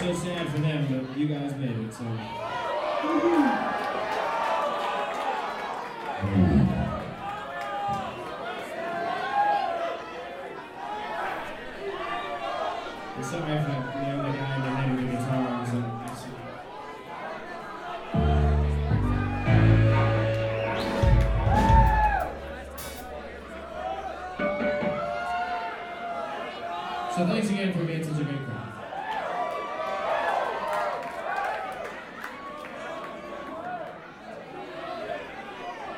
so sad for them, but you guys made it, so. I'm sorry if the other guy in the head with the guitar was an accident. So thanks again for being such a great crowd.